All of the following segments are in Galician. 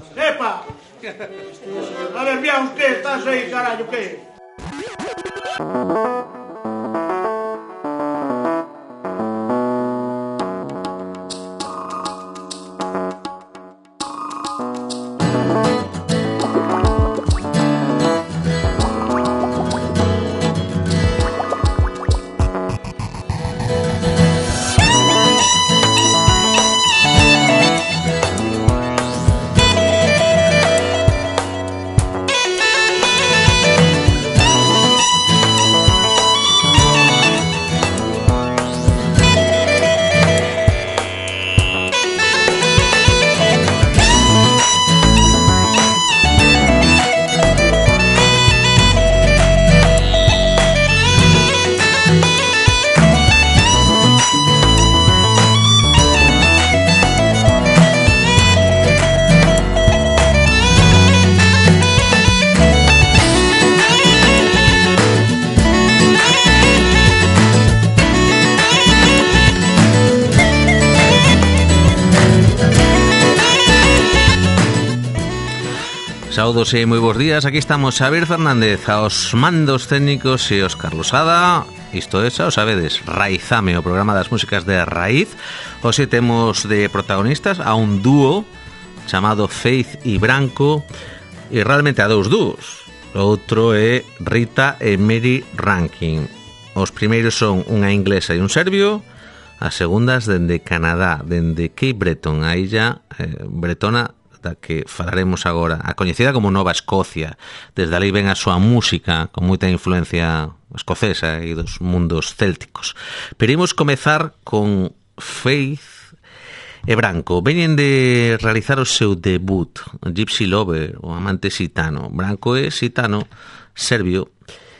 Epa! A ver, vea usted, estás aí, carallo, que? Saudos e moi bons días, aquí estamos Xavier Fernández aos mandos técnicos e Óscar Losada. Isto é, xa o sabedes, Raizame, o programa das músicas de raíz. Hoxe temos de protagonistas a un dúo chamado Faith e Branco, e realmente a dous dúos. O outro é Rita e Mary Rankin. Os primeiros son unha inglesa e un serbio, as segundas dende Canadá, dende Cape Breton, a illa bretona da que falaremos agora, a coñecida como Nova Escocia. Desde ali ven a súa música con moita influencia escocesa e dos mundos célticos. Pero imos comezar con Faith e Branco. Veñen de realizar o seu debut, Gypsy Lover, o amante xitano. Branco é xitano, serbio.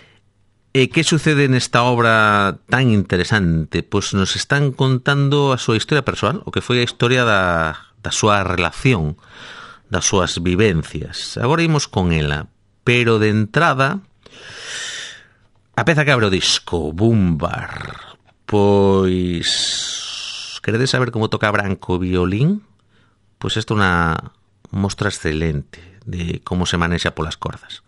E que sucede nesta obra tan interesante? Pois nos están contando a súa historia persoal, o que foi a historia da súa relación, das súas vivencias. Agora imos con ela, pero de entrada a peza que abre o disco, Bumbar. Pois queredes saber como toca Branco o violín? Pois isto é unha mostra excelente de como se manexa polas cordas.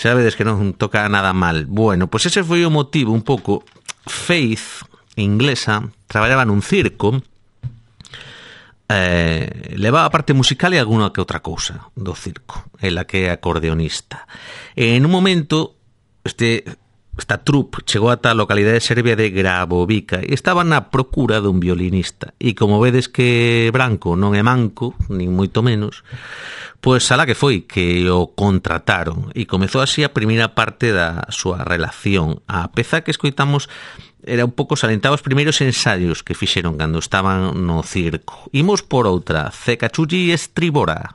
Xa vedes que non toca nada mal. Bueno, pois ese foi o motivo un pouco. Faith, inglesa, traballaba nun circo, levaba a parte musical e alguna que outra cousa do circo, ela que é acordeonista. En un momento, esta troupe chegou ata a localidade serbia de Gravovica e estaba na procura dun violinista. E como vedes que branco non é manco, nin moito menos, pois alá que foi que o contrataron e comezou así a primeira parte da súa relación. A peza que escoitamos era un pouco salientaba os primeiros ensaios que fixeron cando estaban no circo. Imos por outra, Cecachulli Estribora.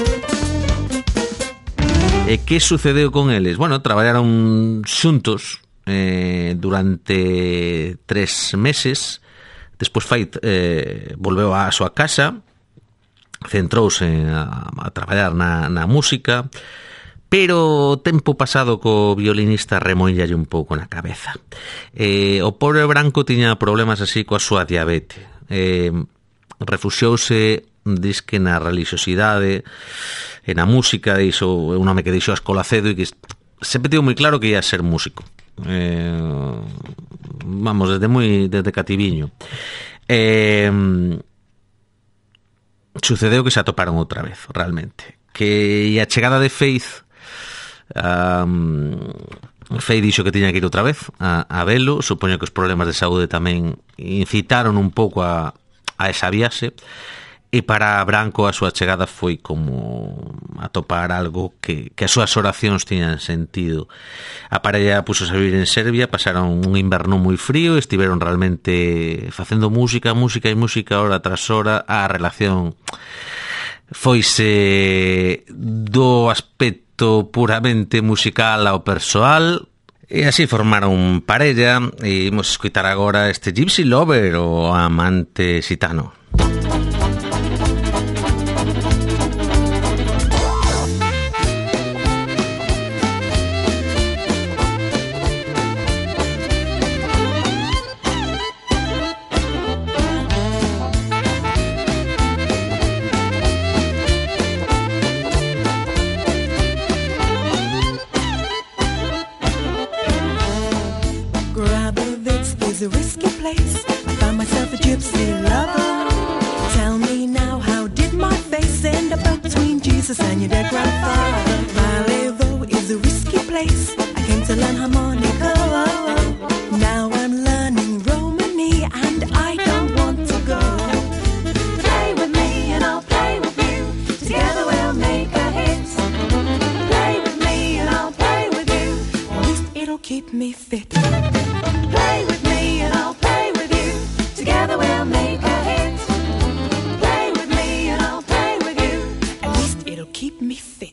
E que sucedeu con eles? Bueno, traballaron xuntos durante 3 meses. Despois volveu á súa casa, centrouse a traballar na música, pero o tempo pasado co violinista remoillalle un pouco na cabeza. O pobre Branco tiña problemas así coa súa diabetes. Refuxiouse, disque na religiosidade e na música, iso é un home que deixou a escola cedo e que sempre tivo moi claro que ia ser músico. Vamos, desde cativiño. Sucedeu que se atoparon outra vez, realmente. Que a chegada de Faith, Faith dixo que tiña que ir outra vez a velo. Supoño que os problemas de saúde tamén incitaron un pouco a esa viaxe, e para Branco a súa chegada foi como atopar algo que as súas oracións tiñan sentido. A parella puso a vivir en Serbia, pasaron un inverno moi frío, estiveron realmente facendo música hora tras hora. A relación foise do aspecto puramente musical ao persoal, e así formaron parella. E imos escoitar agora este Gypsy Lover, o amante xitano. A risky place. I found myself a gypsy lover. Tell me now, how did my face end up between Jesus and your dead grandfather? Vallejo is a risky place. I came to learn harmonica. Now I'm learning Romany and I don't want to go. Play with me and I'll play with you. Together we'll make a hit. Play with me and I'll play with you. At least it'll keep me fit. Play with me and I'll play with you. Together we'll make a hit. Play with me and I'll play with you. At least it'll keep me fit.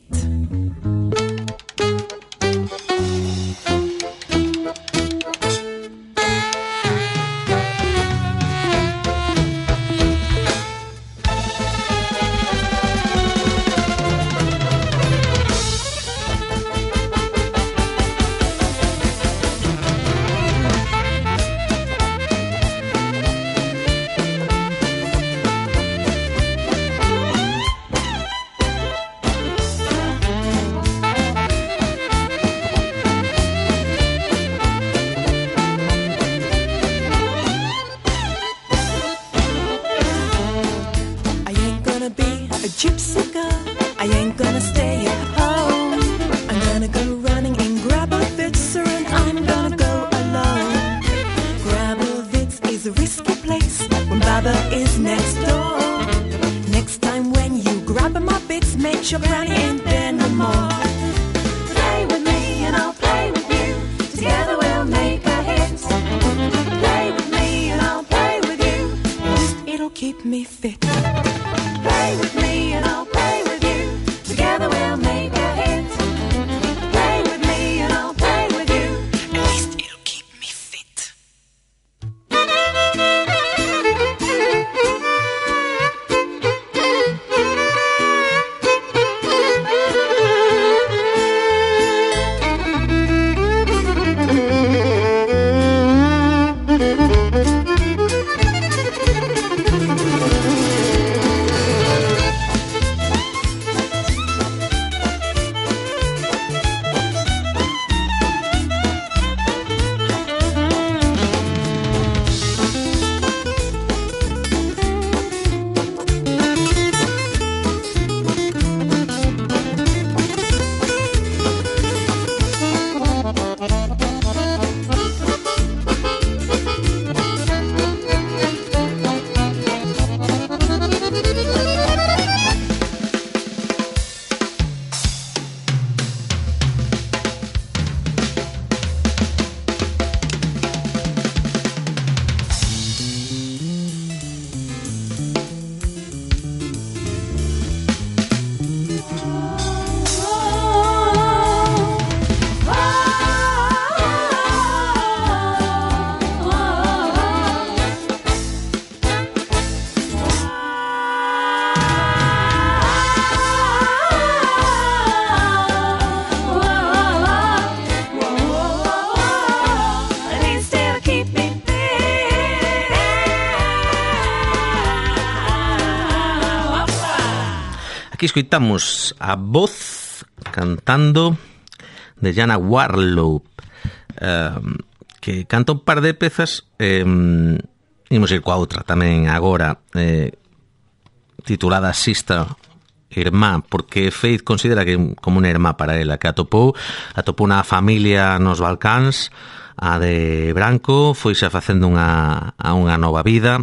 Aquí escoitamos a voz cantando de Jana Warlow, que canta un par de pezas. Imos ir coa outra tamén agora, titulada Sister, irmá, porque Faith considera que como unha irmá para ela, que atopou unha familia nos Balcáns, a de Branco, foise facendo unha nova vida,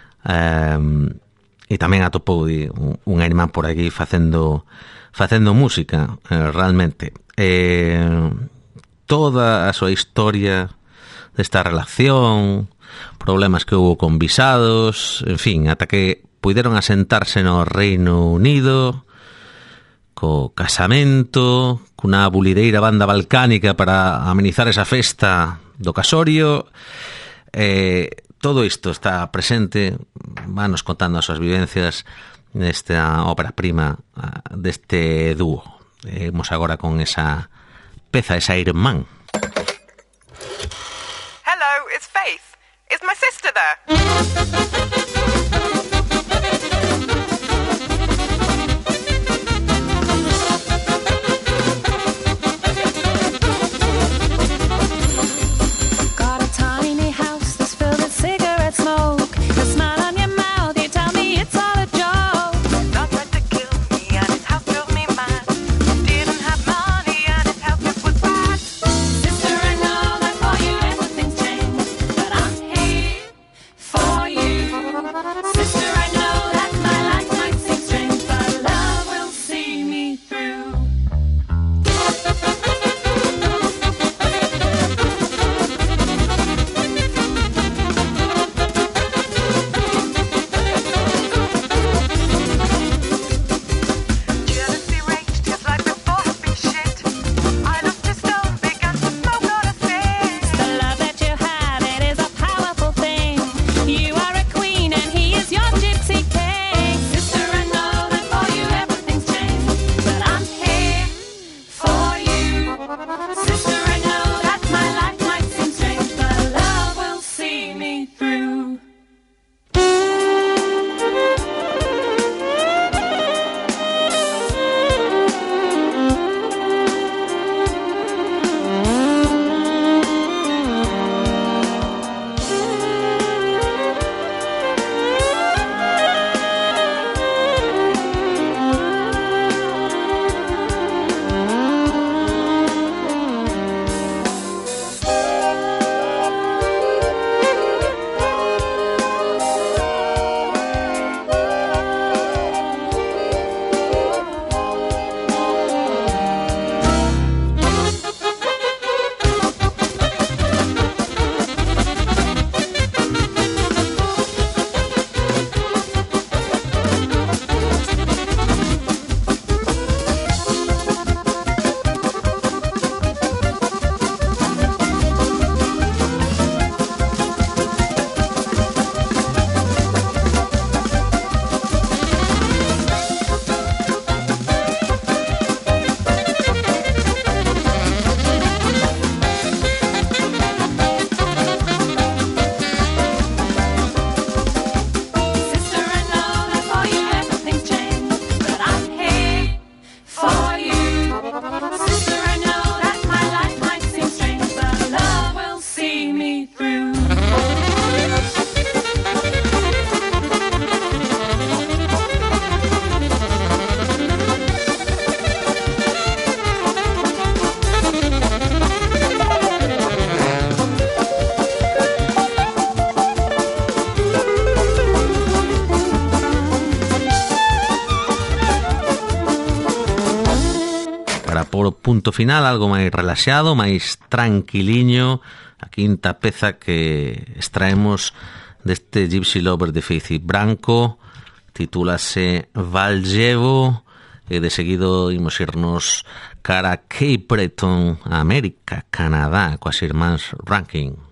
e tamén atopou unha irmá por aquí facendo música, realmente. Toda a súa historia desta relación, problemas que houve con visados, en fin, ata que puideron asentarse no Reino Unido, co casamento, cunha bulideira banda balcánica para amenizar esa festa do casorio. Todo isto está presente, vanos contando as súas vivencias nesta ópera prima deste dúo. Vamos agora con esa peza, esa irmán. Hello, it's Faith. Is my sister there? punto final, algo máis relaxado, máis tranquiliño, a quinta peza que extraemos deste Gypsy Lover de Faith Branco, titúlase Valjevo, e de seguido imos irnos cara a Cape Breton, América, Canadá, coas irmáns Rankin.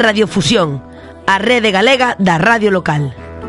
Radiofusión, a rede galega da radio local.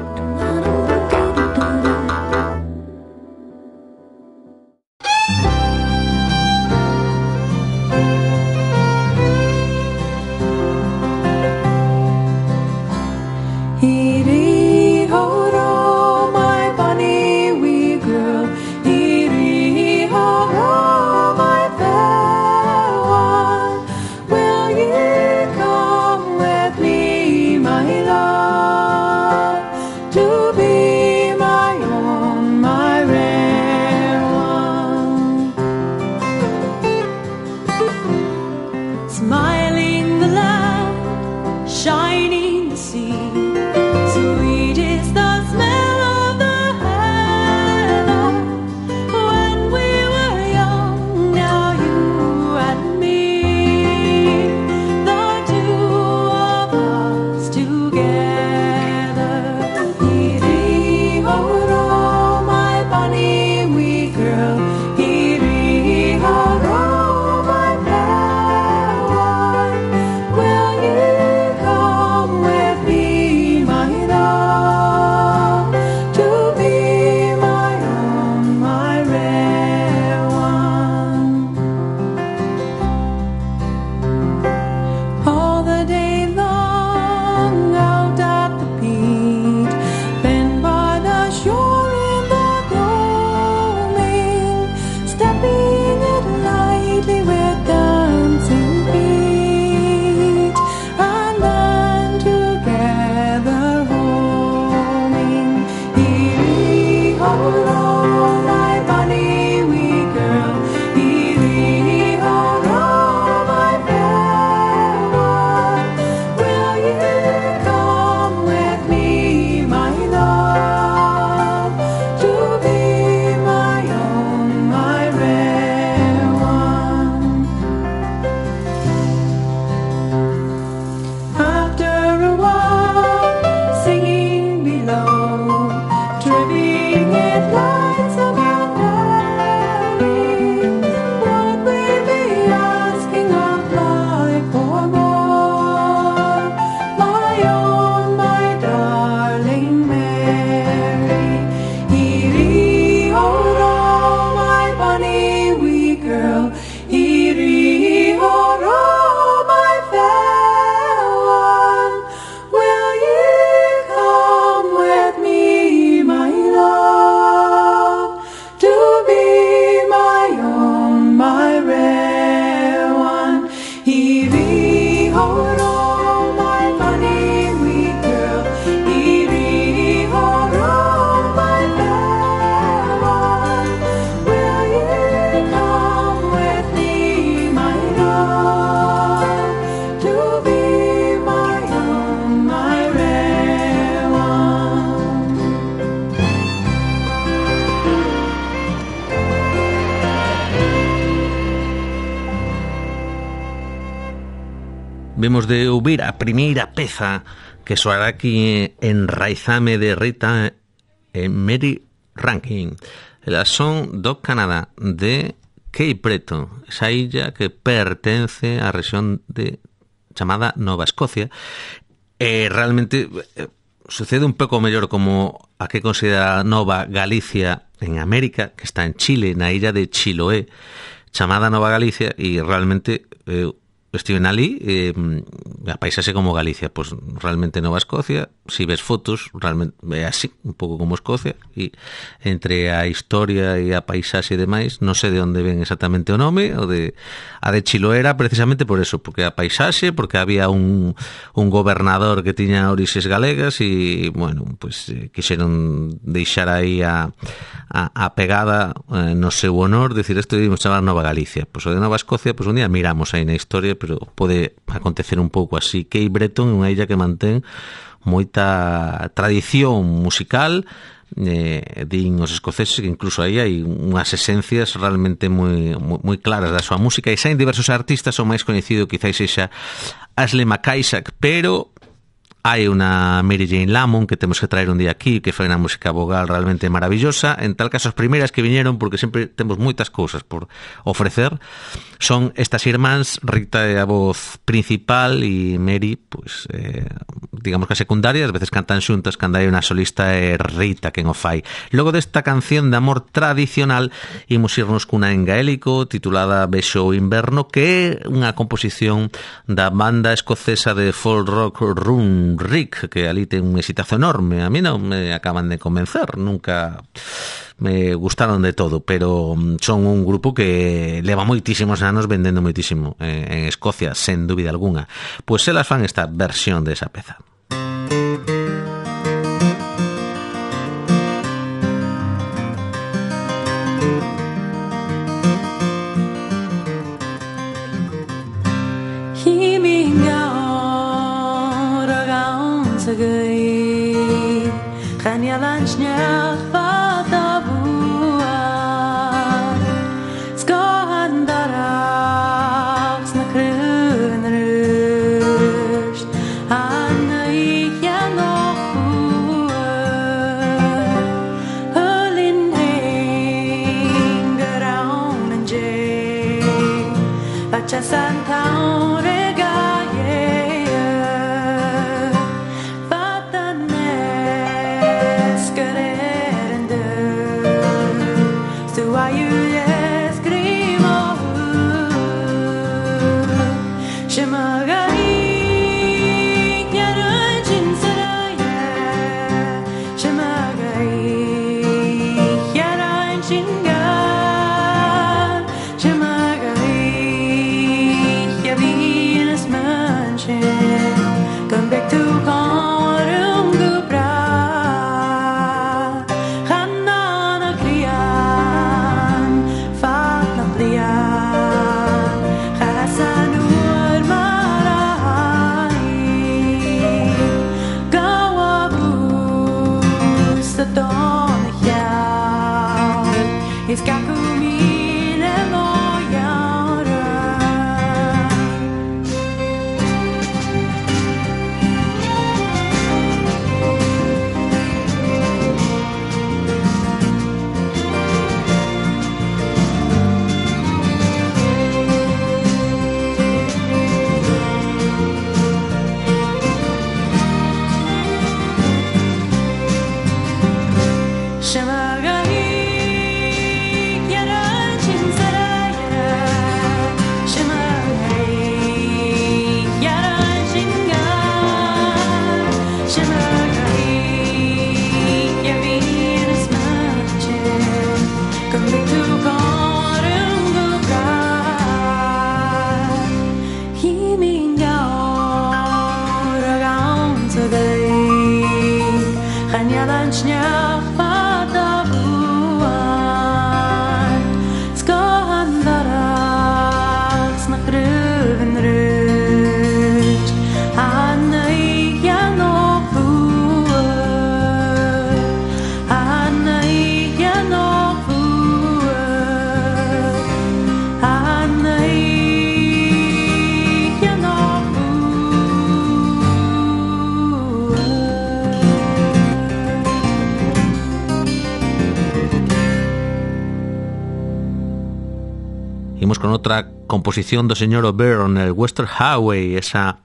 Vemos de ouvir a primeira peza que soará aquí en Raizame de Rita e Mary Rankin. Elas son do Canadá, de Cape Breton, esa illa que pertence á rexión de chamada Nova Escocia. E realmente sucede un pouco mellor como a que considera Nova Galicia en América, que está en Chile, na illa de Chiloé, chamada Nova Galicia, e realmente estiven ali, a paisaxe como Galicia, pues realmente Nova Escocia, si ves fotos, realmente é así, un pouco como Escocia, e entre a historia e a paisaxe e demais, non sei de onde ven exactamente o nome, a de Chiloé era precisamente por eso, porque a paisaxe, porque había un gobernador que tiña orixes galegas e, bueno, pues quixeron deixar aí a pegada no seu honor, decir, isto debemos chamar Nova Galicia. Pues o de Nova Escocia, pues un día miramos aí na historia, pero pode acontecer un pouco así. Cape Breton é unha illa que mantén moita tradición musical, din os escoceses que incluso aí hai unhas esencias realmente moi claras da súa música, e saen diversos artistas. O máis coñecido quizás sexa Ashley McIsaac, pero hai unha Mary Jane Lamont que temos que traer un día aquí, que fai unha música vogal realmente maravillosa. En tal caso, as primeiras que viñeron, porque sempre temos moitas cousas por ofrecer, son estas irmáns. Rita é a voz principal e Mary, pues, digamos que a secundaria, ás veces cantan xuntas, cando hai unha solista é Rita quen o fai. Logo desta canción de amor tradicional, imos irnos cunha en gaélico titulada Vexo o inverno, que é unha composición da banda escocesa de folk rock Runrig, que ali ten un exitazo enorme. A mí non me acaban de convencer, nunca me gustaron de todo, pero son un grupo que leva moitísimos anos vendendo moitísimo en Escocia, sen dúbida alguna. Pois elas fan esta versión de esa peza. Kan jag lunchnya fatta buar ska han darax na krönröst han igen och höll in hänger on en jay att jag santaun con otra composición do señor O'Byrne, el Western Highway, esa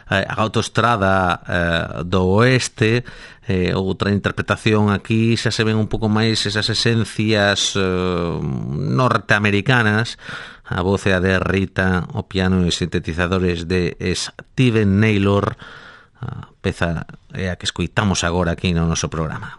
autoestrada do oeste. Outra interpretación aquí, xa se ven un pouco máis esas esencias norteamericanas. A voz é a de Rita, o piano e sintetizadores de Steven Naylor. A peza é a que escoitamos agora aquí no noso programa.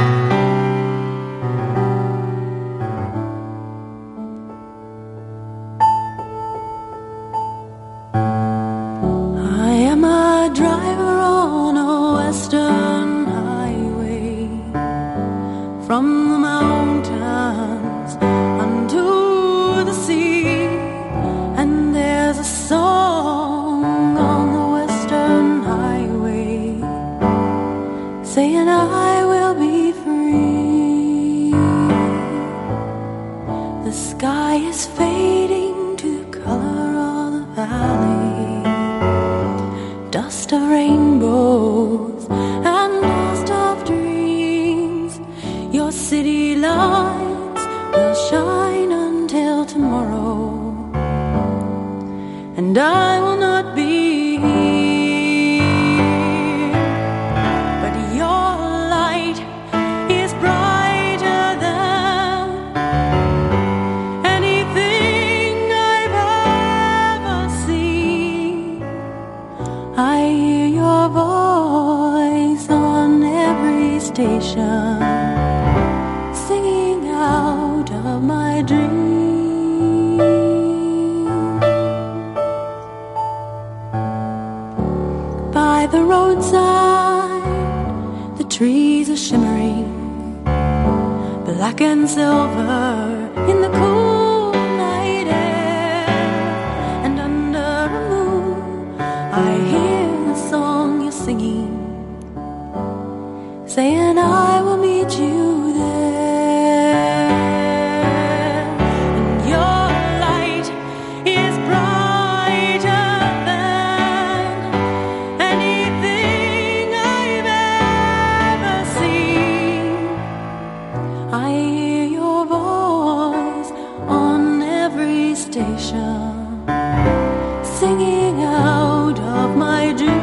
From the mountains unto the sea, and there's a song on the Western Highway saying I will be free. The sky is fading to color of the valley, dust of rainbow city lights will shine until tomorrow, and I will not be here, but your light is brighter than anything I've ever seen. I hear your voice on every station, singing out of my dreams. By the roadside, the trees are shimmering, black and silver in the cool night air. And under a moon, I hear the song you're singing, saying I will meet you there. And your light is brighter than anything I've ever seen. I hear your voice on every station, singing out of my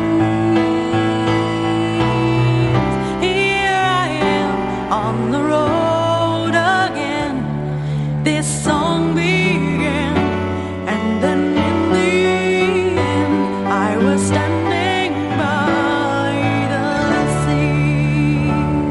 dreams. Here I am on the road again. This song began, and then in the end, I was standing by the sea.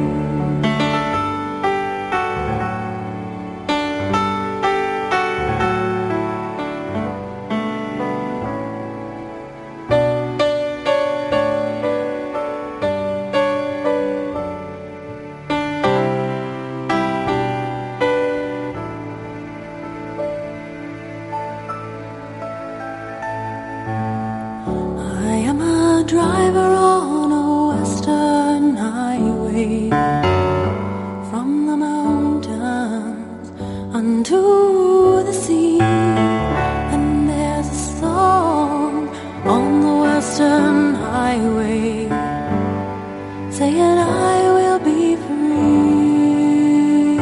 I am a driver on a western highway, from the mountains unto the sea. And there's a song on the western highway, saying I will be free.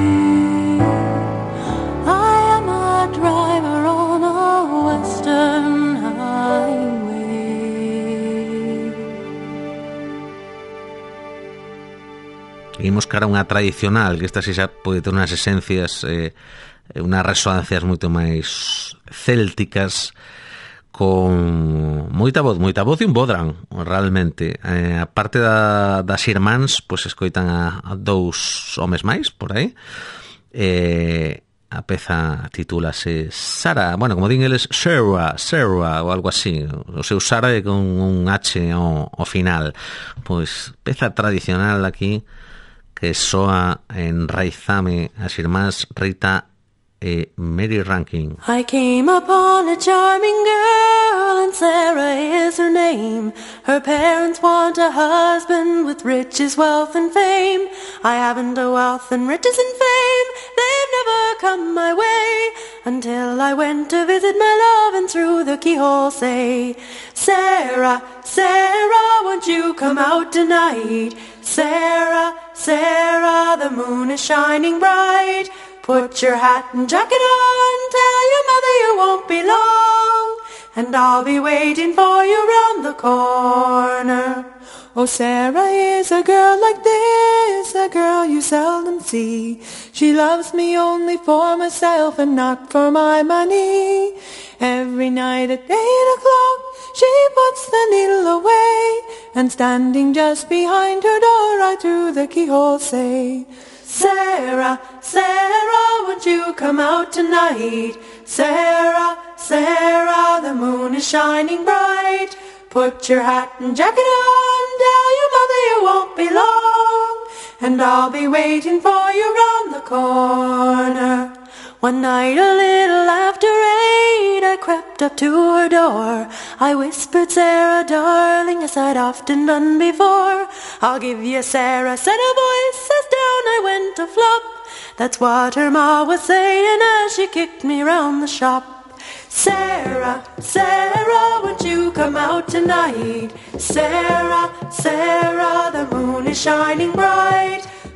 I am a driver on a western highway. Imos cara a unha tradicional, que esta si xa pode ter unhas esencias, unhas resonancias moito máis célticas, con moita voz e un bodran, realmente. A parte das irmáns, pois escoitan a dous homes máis, por aí. A peza titúlase Sara, bueno, como din eles, Sarah, ou algo así. O seu Sara é con un H ao final. Pois peza tradicional aquí, que soa en Raizame, as irmás Rita e Mary Rankin. I came upon a charming girl, and Sarah is her name. Her parents want a husband with riches, wealth and fame. I haven't a wealth and riches and fame, they've never come my way, until I went to visit my love, and through the keyhole say, Sarah, Sarah, won't you come out tonight? Sarah, Sarah, the moon is shining bright. Put your hat and jacket on, tell your mother you won't be long, and I'll be waiting for you round the corner. Oh, Sarah is a girl like this, a girl you seldom see. She loves me only for myself and not for my money. Every night at 8 o'clock she puts the needle away, and standing just behind her door I through the keyhole say, Sarah, Sarah, won't you come out tonight? Sarah, Sarah, the moon is shining bright. Put your hat and jacket on, tell your mother you won't be long, and I'll be waiting for you round the corner. One night a little after 8 I crept up to her door. I whispered, Sarah, darling, as I'd often done before, I'll give you Sarah, said a voice, as down I went to flop. That's what her ma was saying as she kicked me round the shop. Sarah, Sarah, won't you come out tonight? Sarah, Sarah, the moon is shining bright.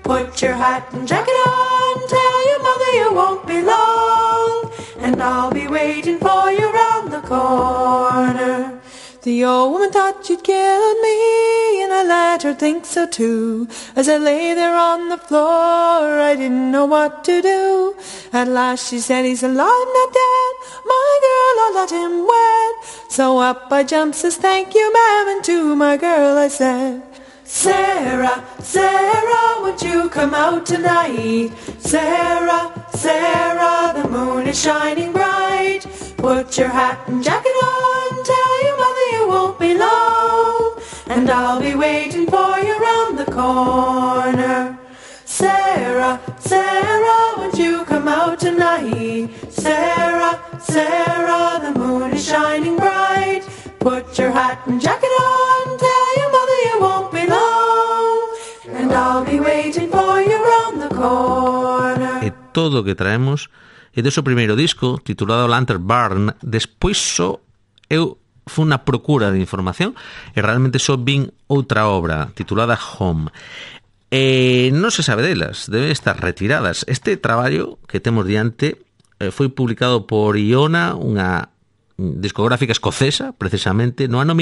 Put your hat and jacket on, tell your mother you won't be long, and I'll be waiting for you round the corner. The old woman thought you'd killed me, and I let her think so too. As I lay there on the floor, I didn't know what to do. At last she said, he's alive, not dead, my girl, I'll let him wed. So up I jumped, says, thank you, ma'am, and to my girl I said, Sarah, Sarah, won't you come out tonight? Sarah, Sarah, the moon is shining bright. Put your hat and jacket on, tell your mother you won't be long, and I'll be waiting for you round the corner. Sarah, Sarah, won't you come out tonight? Sarah, Sarah, the moon is shining bright. Put your hat and jacket on, tell your mother you won't be long, and I'll be waiting for you round the corner. E todo o que traemos é do seu primeiro disco, titulado Lantern Barn. Despois só eu fui na procura de información e realmente só vin outra obra titulada Home. E non se sabe delas, deben estar retiradas. Este traballo que temos diante foi publicado por Iona, unha discográfica escocesa, precisamente, no ano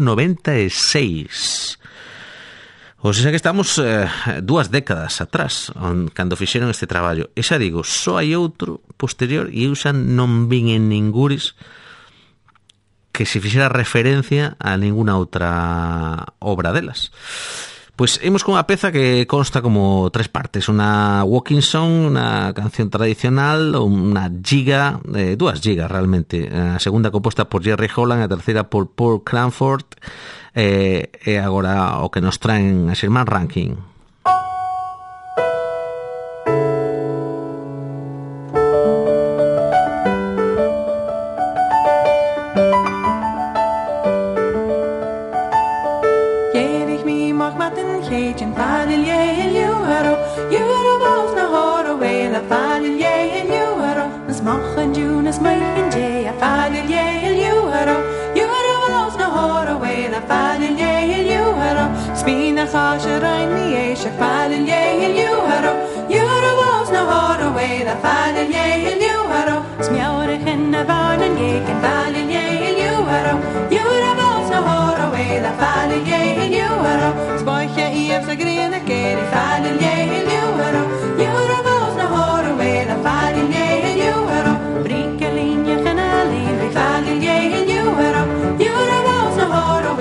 1996. O sea que estamos 2 décadas atrás cando fixeron este traballo. E xa digo, só hai outro posterior e eu xa non vin en ningures que se fixera referencia a ninguna outra obra delas. Pois imos con unha peza que consta como 3 partes, unha walking song, unha canción tradicional, unha giga, 2 gigas realmente, a segunda composta por Jerry Holland, a terceira por Paul Cranford, e agora o que nos traen a Sherman Ranking.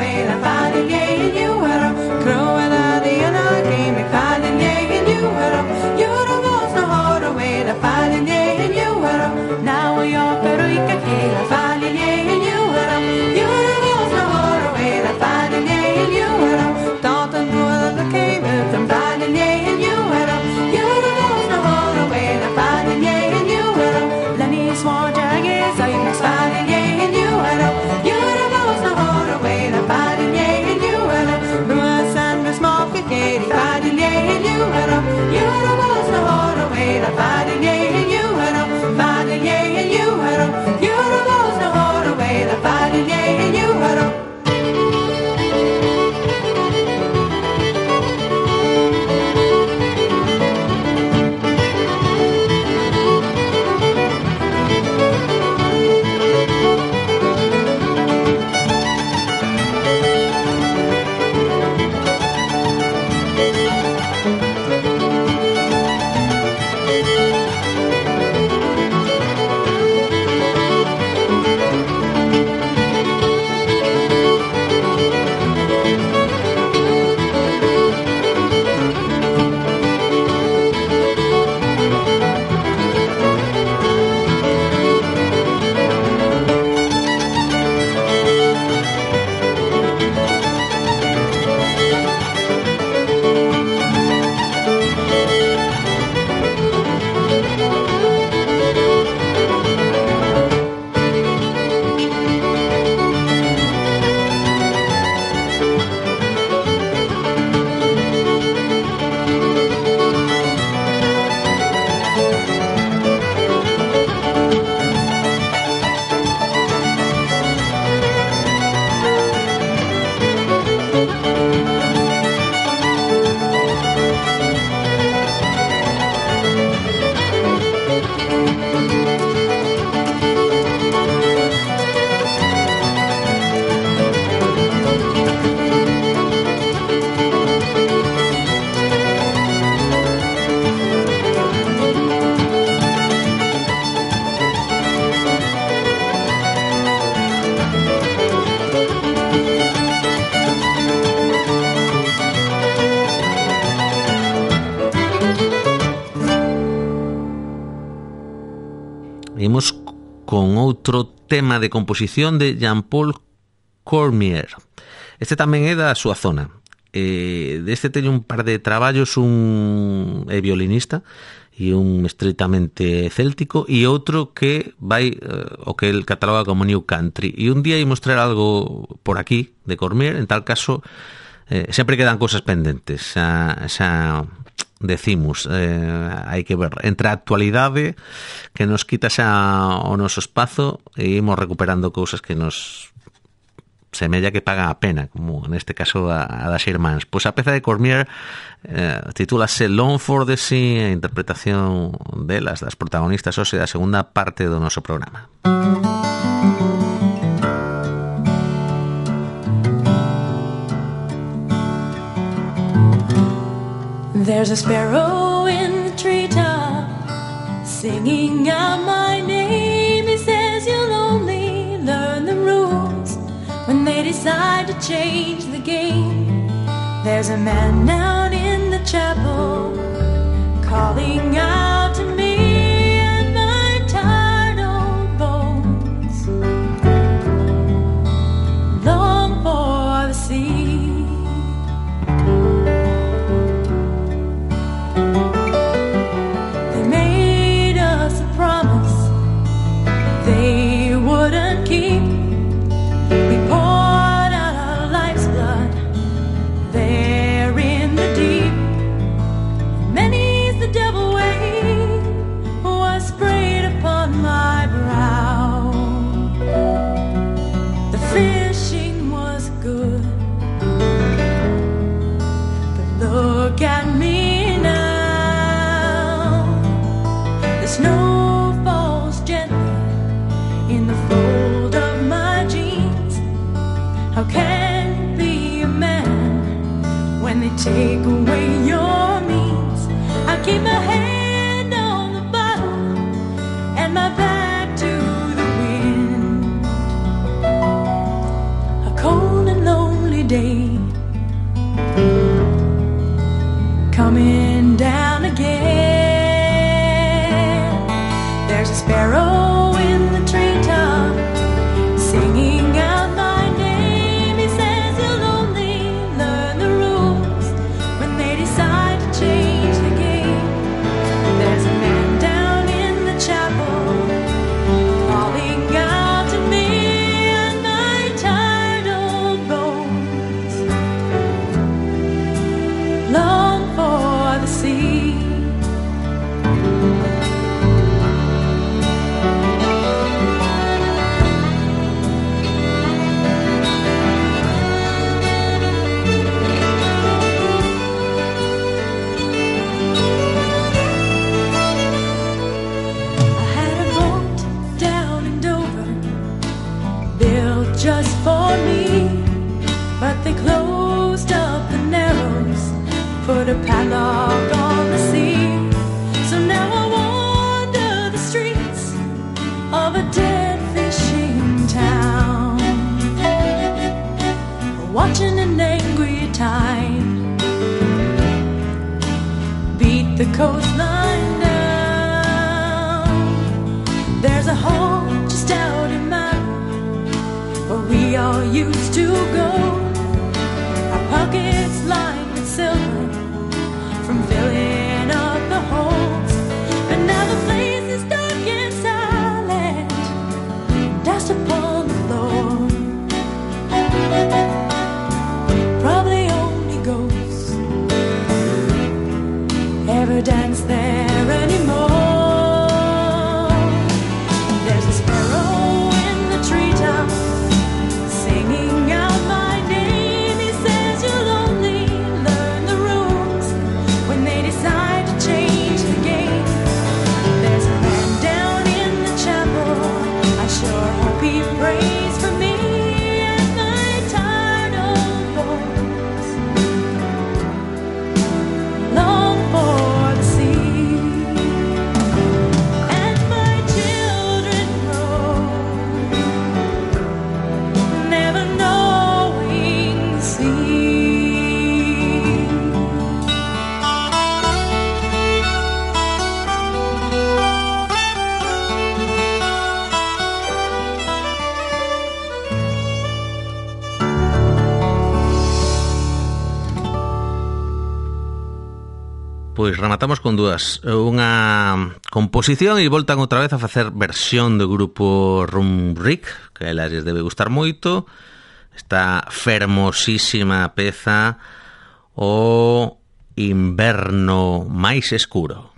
Crow and I, the and I, game, Imos con outro tema de composición de Jean-Paul Cormier. Este tamén é da súa zona. Deste teño un par de traballos, un é violinista e un estreitamente céltico, e outro que vai o que el cataloga como New Country. E un día ia mostrar algo por aquí de Cormier, en tal caso sempre quedan cousas pendentes, xa decimos, hai que ver entre a actualidade que nos quita xa o noso espazo e imos recuperando cousas que nos semella que paga a pena, como neste caso a das irmáns. Pois a peza de Cormier titúlase Long for the Sea, a interpretación delas, das protagonistas hoxe da segunda parte do noso programa. There's a sparrow in the treetop singing out my name. He says you'll only learn the rules when they decide to change the game. There's a man down in the chapel calling out to me and my tired old bones long for the sea. They made us a promise they wouldn't keep. We poured out our life's blood there in the deep. Many's the devil way was sprayed upon my brow. The fishing was good, but look at me now. The snow falls gently in the fold of my jeans. How can you be a man when they take away your means? I keep my hand on the bottle and my back to the wind. A cold and lonely day coming down again. There's a sparrow in the treetop singing out my name. He says you'll only learn the rules when they decide to change the game. There's a man down in the chapel calling out to me and my tired old bones long for the sea. I had a boat down in Dover built just for me, but they closed up the Narrows, put a padlock on the sea. So now I wander the streets of a dead fishing town, watching an angry tide beat the coastline down. There's a hole just out in Maru where we all used to go. Our pockets lined with silver from filling up the holes. But now the place is dark and silent, dust upon the floor. Probably only ghosts ever dance there anymore. There's a sparrow in the treetop singing out my name. He says you'll only learn the pois rematamos con dúas. Unha composición e voltan outra vez a facer versión do grupo Rumrik, que a elas lles debe gustar moito. Esta fermosísima peza, O inverno máis escuro.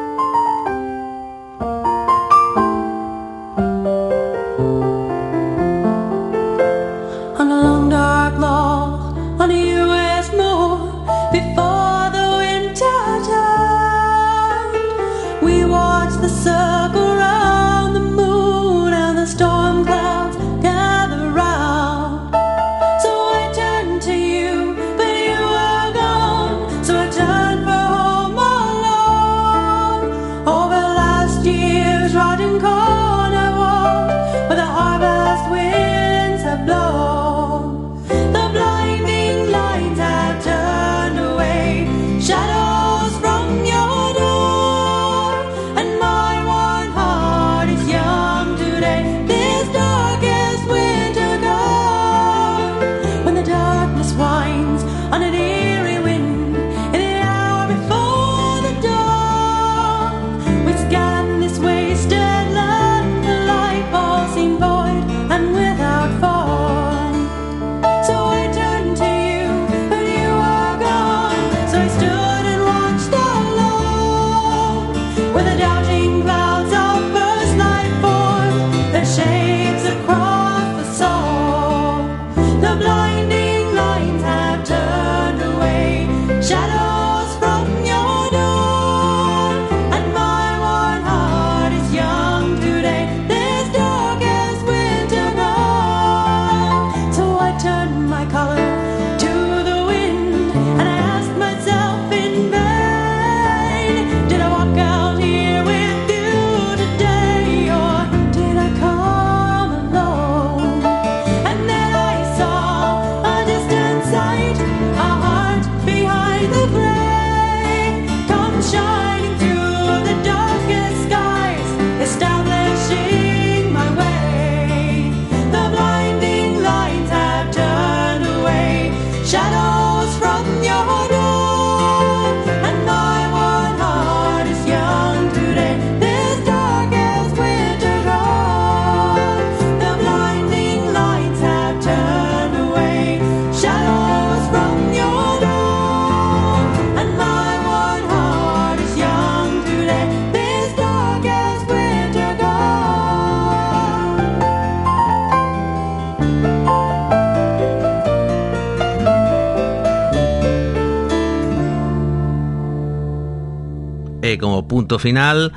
Como punto final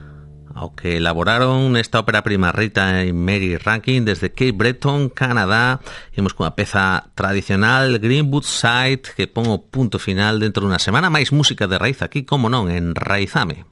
ao que elaboraron esta ópera prima Rita e Mary Rankin desde Cape Breton, Canadá. Imos cunha peza tradicional, Greenwood Side, que pon o punto final dentro dunha semana. Máis música de raíz aquí, como non, en Raizame.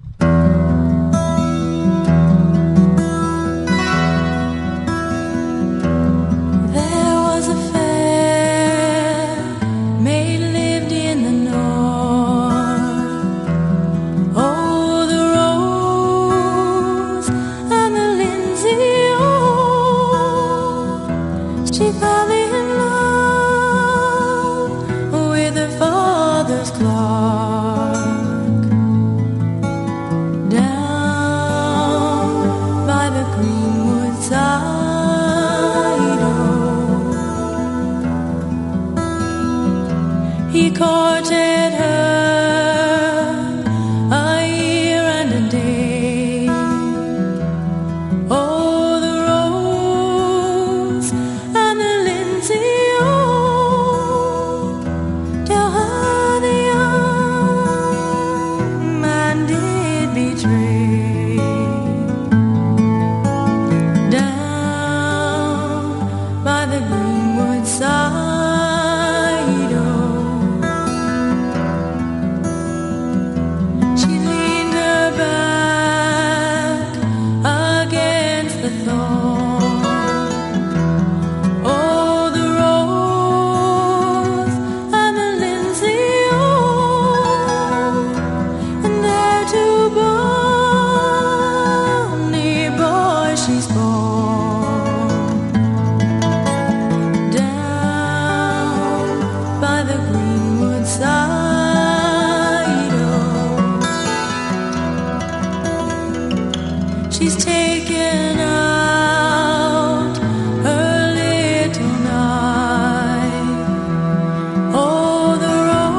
she's taken out her little knife. Oh, the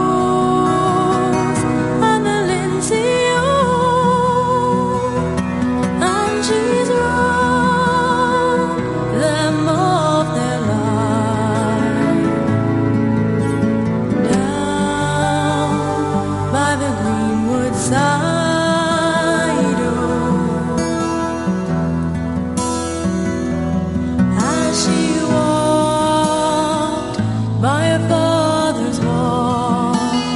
rose and the linsey, oh, and she's run them off their line. Down by the greenwood side, oh, as she walked by her father's wall.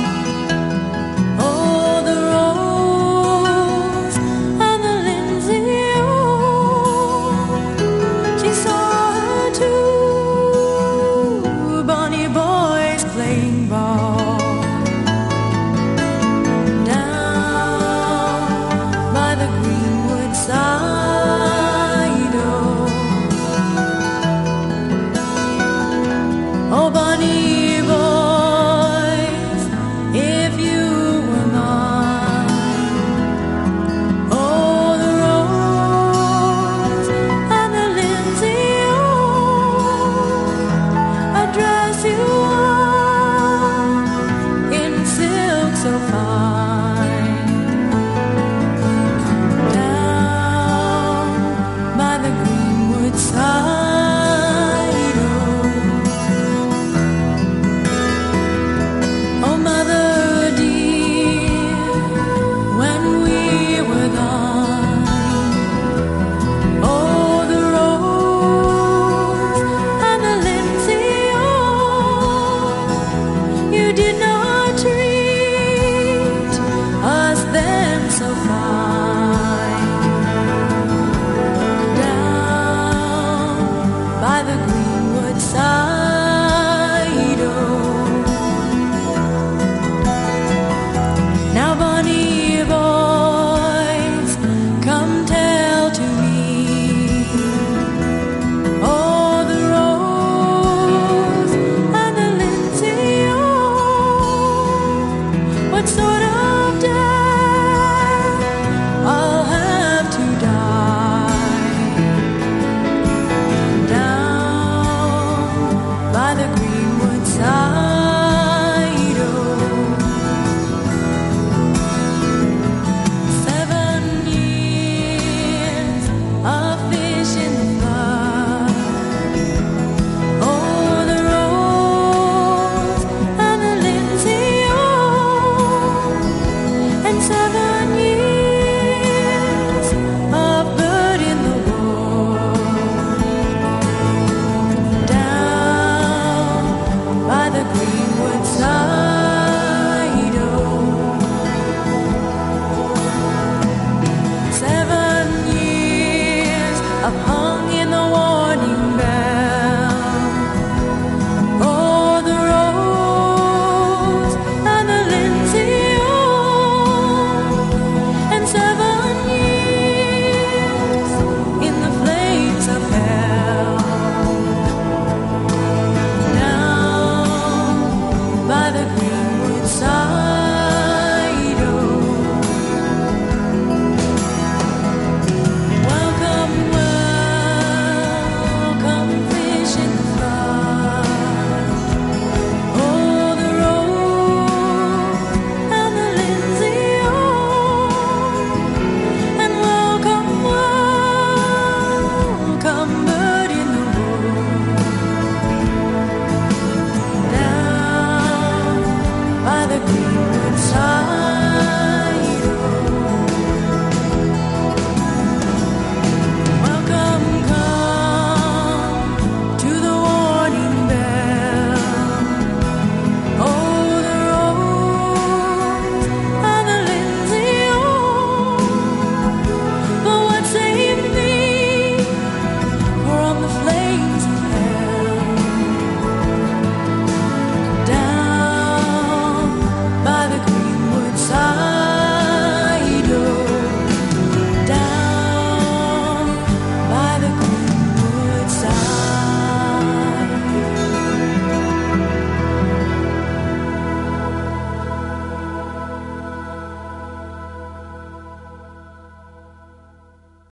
Oh, the rose and the linsey, oh, she saw her two bonny boys playing ball. Down by the greenwood side.